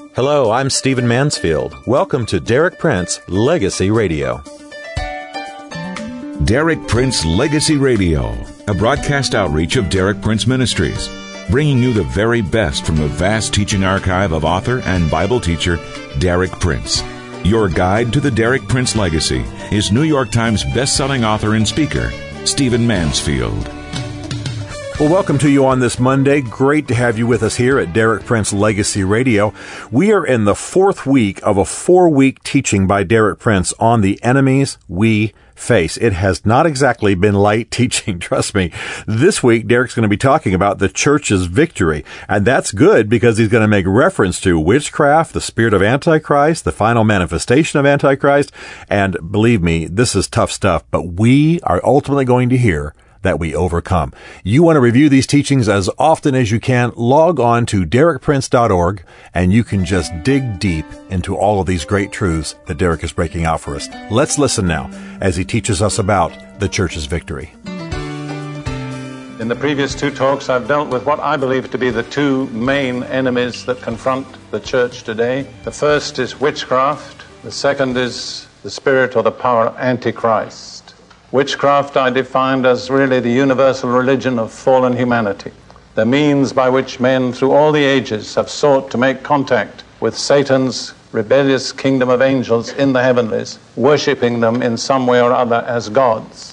Hello, I'm Stephen Mansfield. Welcome to Derek Prince Legacy Radio. Derek Prince Legacy Radio, a broadcast outreach of Derek Prince Ministries, bringing you the very best from the vast teaching archive of author and Bible teacher Derek Prince. Your guide to the Derek Prince legacy is New York Times best-selling author and speaker, Stephen Mansfield. Well, welcome to you on this Monday. Great to have you with us here at Derek Prince Legacy Radio. We are in the fourth week of a 4-week teaching by Derek Prince on the enemies we face. It has not exactly been light teaching, trust me. This week, Derek's going to be talking about the church's victory. And that's good because he's going to make reference to witchcraft, the spirit of Antichrist, the final manifestation of Antichrist. And believe me, this is tough stuff, but we are ultimately going to hear that we overcome. You want to review these teachings as often as you can, log on to derekprince.org and you can just dig deep into all of these great truths that Derek is breaking out for us. Let's listen now as he teaches us about the church's victory. In the previous two talks, I've dealt with what I believe to be the two main enemies that confront the church today. The first is witchcraft. The second is the spirit or the power of Antichrist. Witchcraft I defined as really the universal religion of fallen humanity, the means by which men through all the ages have sought to make contact with Satan's rebellious kingdom of angels in the heavenlies, worshipping them in some way or other as gods.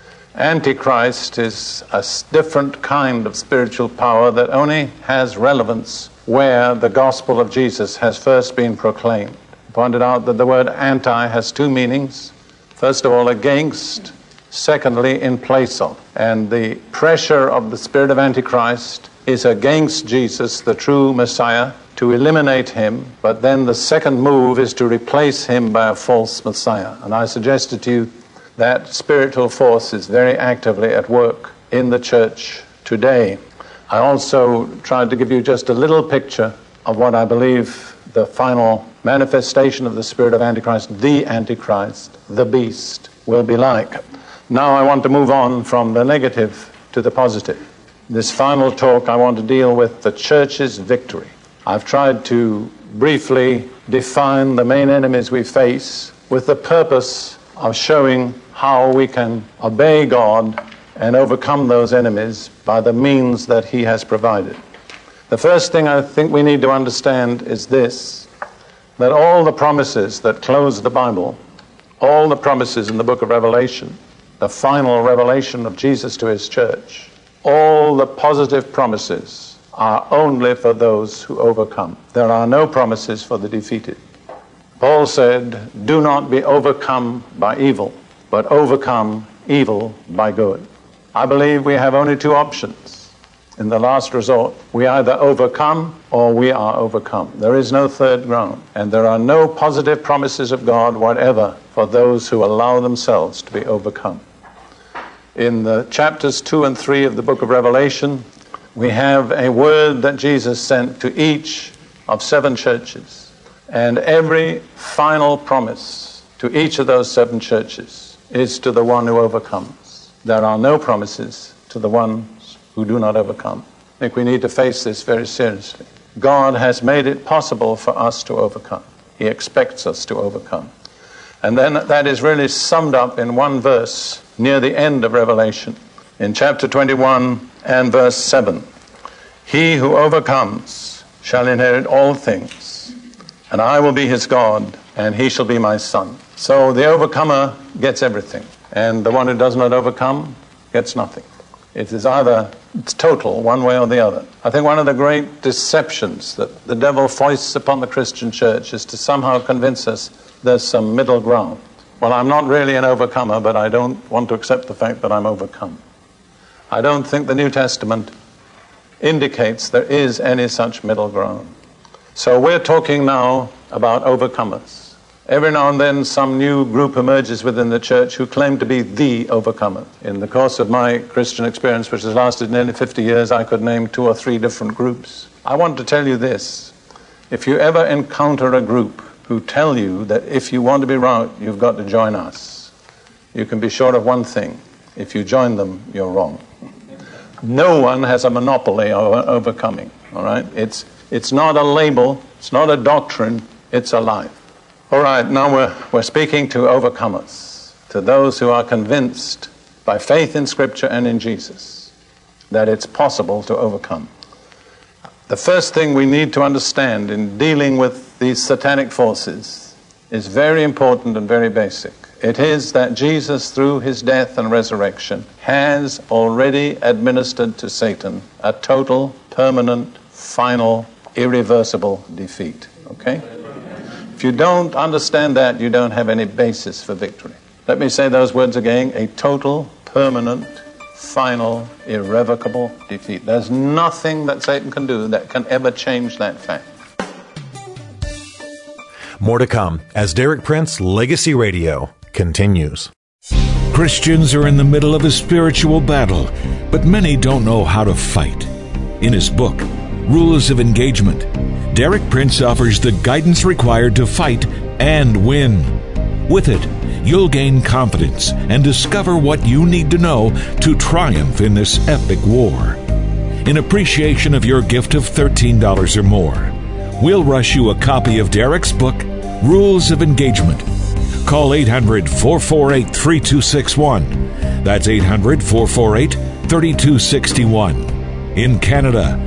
Antichrist is a different kind of spiritual power that only has relevance where the gospel of Jesus has first been proclaimed. I pointed out that the word anti has two meanings. First of all, against. Secondly, in place of. And the pressure of the spirit of Antichrist is against Jesus, the true Messiah, to eliminate him. But then the second move is to replace him by a false Messiah. And I suggested to you that spiritual force is very actively at work in the church today. I also tried to give you just a little picture of what I believe the final manifestation of the spirit of Antichrist, the Antichrist, the beast, will be like. Now I want to move on from the negative to the positive. This final talk, I want to deal with the church's victory. I've tried to briefly define the main enemies we face with the purpose of showing how we can obey God and overcome those enemies by the means that He has provided. The first thing I think we need to understand is this, that all the promises that close the Bible, all the promises in the book of Revelation, the final revelation of Jesus to His church, all the positive promises are only for those who overcome. There are no promises for the defeated. Paul said, "Do not be overcome by evil, but overcome evil by good." I believe we have only two options. In the last resort, we either overcome or we are overcome. There is no third ground, and there are no positive promises of God whatever for those who allow themselves to be overcome. In the chapters 2 and 3 of the book of Revelation, we have a word that Jesus sent to each of 7 churches. And every final promise to each of those 7 churches is to the one who overcomes. There are no promises to the ones who do not overcome. I think we need to face this very seriously. God has made it possible for us to overcome. He expects us to overcome. And then that is really summed up in one verse near the end of Revelation, in chapter 21 and verse 7. "He who overcomes shall inherit all things, and I will be his God, and he shall be my son." So the overcomer gets everything, and the one who does not overcome gets nothing. It is either it's total, one way or the other. I think one of the great deceptions that the devil foists upon the Christian church is to somehow convince us there's some middle ground. Well, I'm not really an overcomer, but I don't want to accept the fact that I'm overcome. I don't think the New Testament indicates there is any such middle ground. So we're talking now about overcomers. Every now and then some new group emerges within the church who claim to be the overcomer. In the course of my Christian experience, which has lasted nearly 50 years, I could name 2 or 3 different groups. I want to tell you this. If you ever encounter a group who tell you that if you want to be right, you've got to join us, you can be sure of one thing. If you join them, you're wrong. No one has a monopoly on overcoming, all right? It's It's not a label. It's not a doctrine. It's a life. All right, now we're speaking to overcomers, to those who are convinced by faith in Scripture and in Jesus that it's possible to overcome. The first thing we need to understand in dealing with these satanic forces is very important and very basic. It is that Jesus, through his death and resurrection, has already administered to Satan a total, permanent, final, irreversible defeat. Okay? If you don't understand that, you don't have any basis for victory. Let me say those words again. A total, permanent, final, irrevocable defeat. There's nothing that Satan can do that can ever change that fact. More to come as Derek Prince Legacy Radio continues. Christians are in the middle of a spiritual battle, but many don't know how to fight. In his book, Rules of Engagement, Derek Prince offers the guidance required to fight and win. With it, you'll gain confidence and discover what you need to know to triumph in this epic war. In appreciation of your gift of $13 or more, we'll rush you a copy of Derek's book, Rules of Engagement. Call 800-448-3261. That's 800-448-3261. In Canada,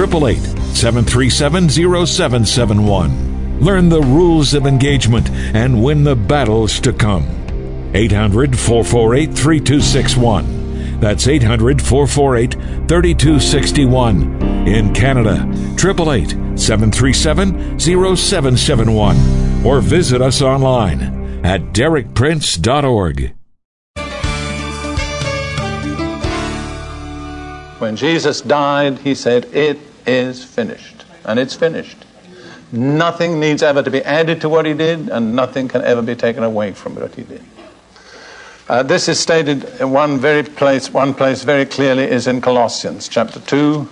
888-737-0771. Learn the rules of engagement and win the battles to come. 800-448-3261. That's 800-448-3261. In Canada, 888-737-0771. Or visit us online at derekprince.org. When Jesus died, he said, "It is finished." And it's finished. Nothing needs ever to be added to what he did, and nothing can ever be taken away from what he did. This is stated in one place very clearly is in Colossians chapter 2,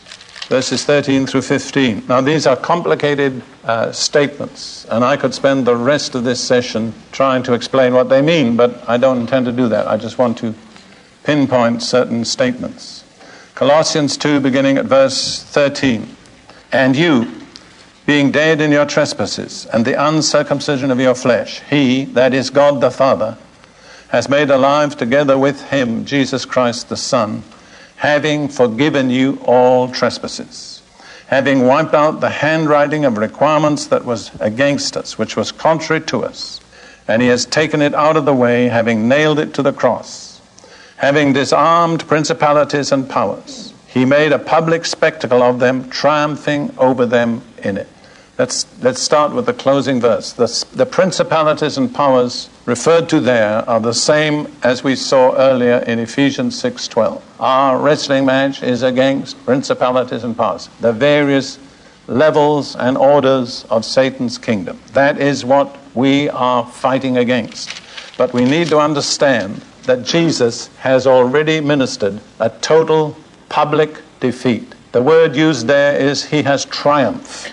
verses 13 through 15. Now, these are complicated statements, and I could spend the rest of this session trying to explain what they mean, but I don't intend to do that. I just want to pinpoint certain statements. Colossians 2, beginning at verse 13. "And you, being dead in your trespasses and the uncircumcision of your flesh, he, that is God the Father, has made alive together with him Jesus Christ the Son, having forgiven you all trespasses, having wiped out the handwriting of requirements that was against us, which was contrary to us, and he has taken it out of the way, having nailed it to the cross, having disarmed principalities and powers. He made a public spectacle of them, triumphing over them in it." Let's start with the closing verse. The principalities and powers referred to there are the same as we saw earlier in Ephesians 6:12. Our wrestling match is against principalities and powers, the various levels and orders of Satan's kingdom. That is what we are fighting against. But we need to understand that Jesus has already ministered a total public defeat. The word used there is he has triumphed.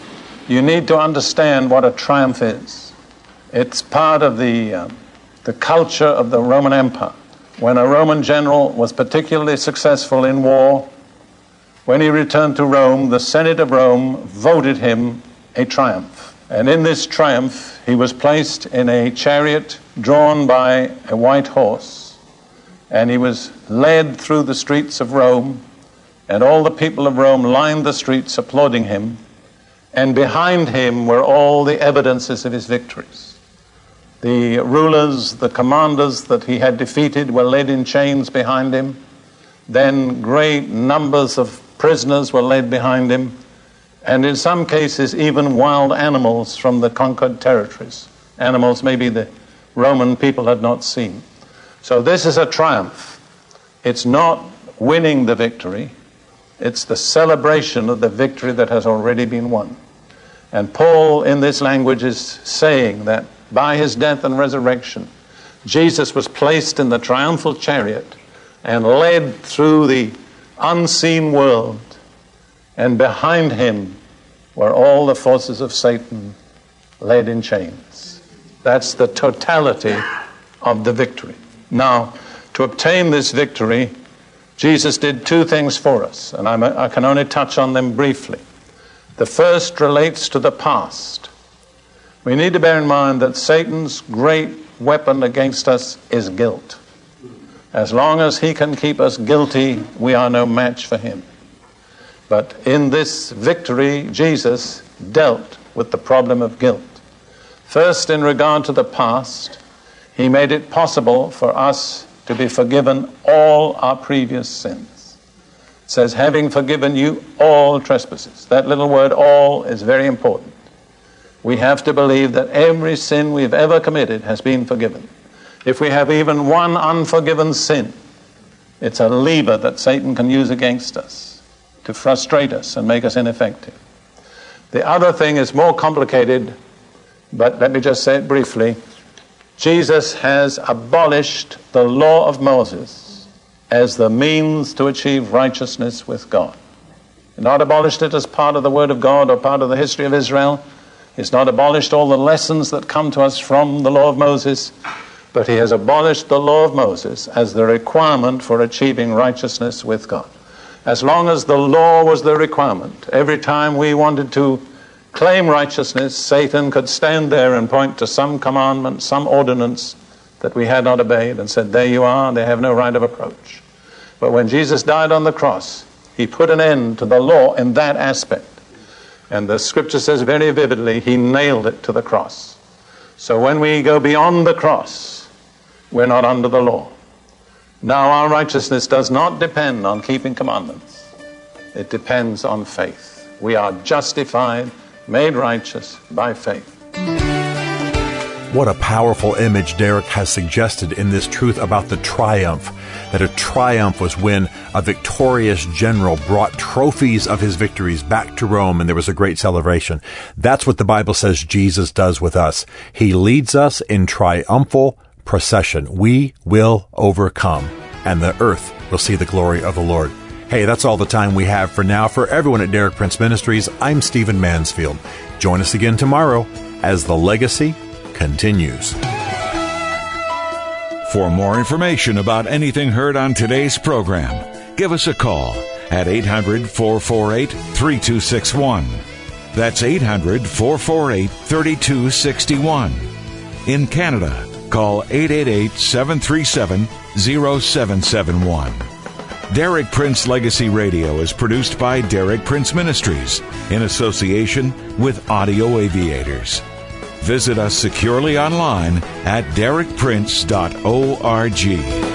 You need to understand what a triumph is. It's part of the culture of the Roman Empire. When a Roman general was particularly successful in war, when he returned to Rome, the Senate of Rome voted him a triumph. And in this triumph, he was placed in a chariot drawn by a white horse, and he was led through the streets of Rome, and all the people of Rome lined the streets applauding him. And behind him were all the evidences of his victories. The rulers, the commanders that he had defeated were led in chains behind him. Then great numbers of prisoners were led behind him. And in some cases, even wild animals from the conquered territories. Animals maybe the Roman people had not seen. So this is a triumph. It's not winning the victory. It's the celebration of the victory that has already been won. And Paul, in this language, is saying that by his death and resurrection, Jesus was placed in the triumphal chariot and led through the unseen world. And behind him were all the forces of Satan led in chains. That's the totality of the victory. Now, to obtain this victory, Jesus did two things for us, and I can only touch on them briefly. The first relates to the past. We need to bear in mind that Satan's great weapon against us is guilt. As long as he can keep us guilty, we are no match for him. But in this victory, Jesus dealt with the problem of guilt. First, in regard to the past, he made it possible for us to be forgiven all our previous sins. It says, having forgiven you all trespasses. That little word all is very important. We have to believe that every sin we've ever committed has been forgiven. If we have even one unforgiven sin, it's a lever that Satan can use against us to frustrate us and make us ineffective. The other thing is more complicated, but let me just say it briefly. Jesus has abolished the law of Moses as the means to achieve righteousness with God. He's not abolished it as part of the Word of God or part of the history of Israel. He's not abolished all the lessons that come to us from the law of Moses, but he has abolished the law of Moses as the requirement for achieving righteousness with God. As long as the law was the requirement, every time we wanted to claim righteousness, Satan could stand there and point to some commandment, some ordinance that we had not obeyed and said, there you are, they have no right of approach. But when Jesus died on the cross, he put an end to the law in that aspect. And the scripture says very vividly, he nailed it to the cross. So when we go beyond the cross, we're not under the law. Now our righteousness does not depend on keeping commandments. It depends on faith. We are justified, made righteous by faith. What a powerful image Derek has suggested in this truth about the triumph. That a triumph was when a victorious general brought trophies of his victories back to Rome and there was a great celebration. That's what the Bible says Jesus does with us. He leads us in triumphal procession. We will overcome, and the earth will see the glory of the Lord. Hey, that's all the time we have for now. For everyone at Derek Prince Ministries, I'm Stephen Mansfield. Join us again tomorrow as the legacy continues. For more information about anything heard on today's program, give us a call at 800-448-3261. That's 800-448-3261. In Canada, call 888-737-0771. Derek Prince Legacy Radio is produced by Derek Prince Ministries in association with Audio Aviators. Visit us securely online at derekprince.org.